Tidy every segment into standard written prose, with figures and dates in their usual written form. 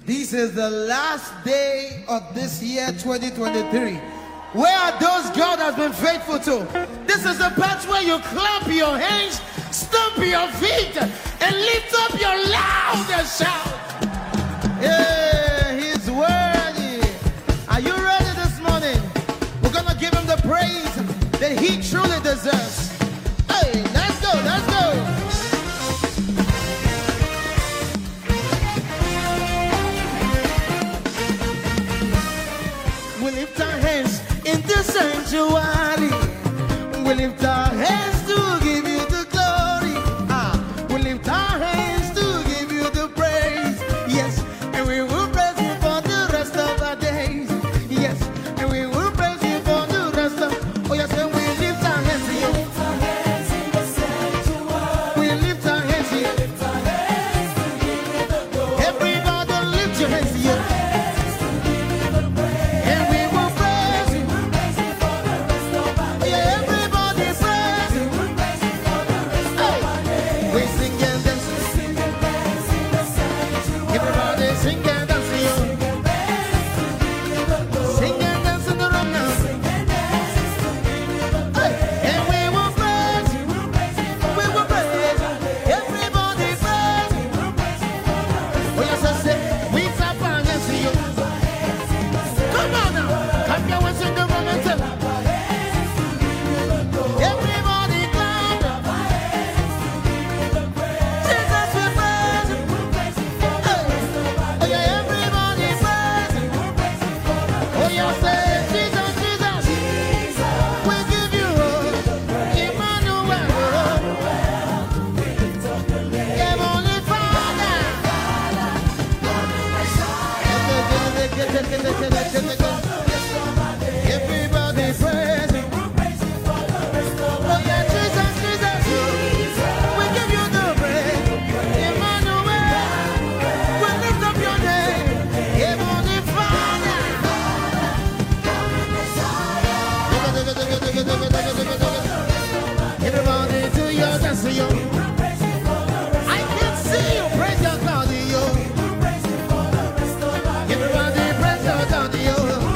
This is the last day of this year 2023. Where are those God has been faithful to? This is the part where you clap your hands, stomp your feet, and lift up your loud shout. Yeah, he's worthy. Are you ready this morning? We're gonna give him the praise that he truly deserves. Hey, let's go, let's go. We lift our hands in the sanctuary. We lift our hands to give you the glory. We lift our hands to give you the praise. Yes, and we will praise you for the rest of our days. Yes, and we will praise you for the rest of. Oh yes, and we lift our hands to you. We lift our hands to you. Everybody lift your hands to you. Everybody praise your God, yo.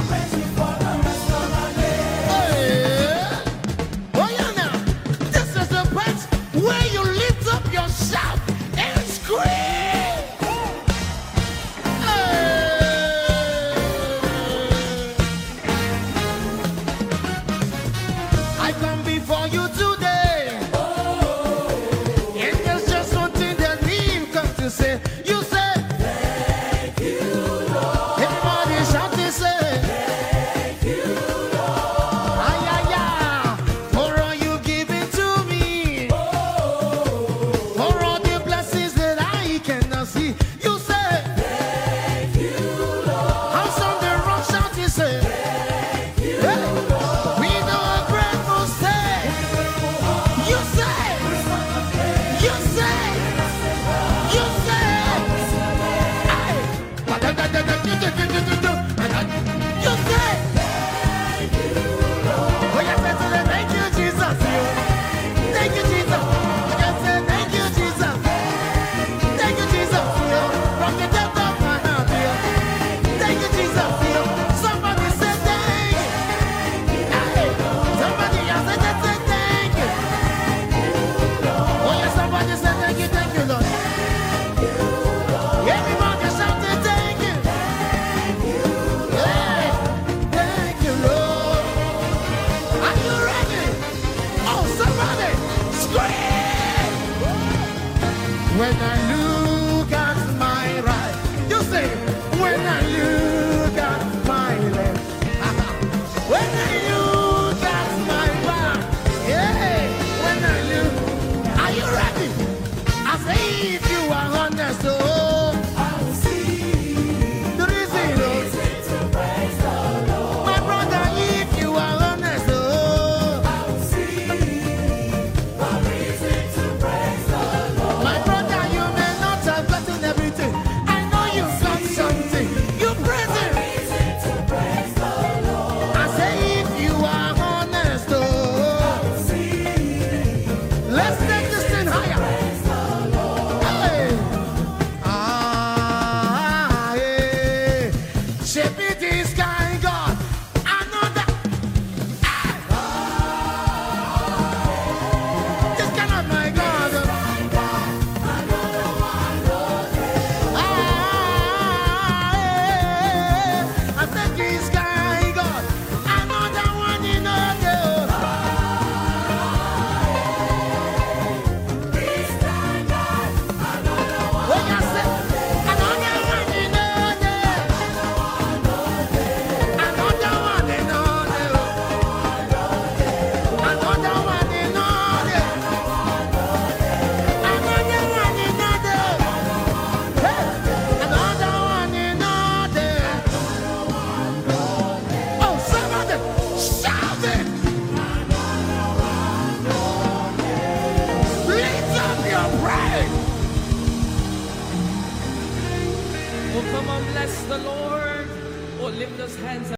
Oh, come on, bless the Lord. Oh, lift those hands.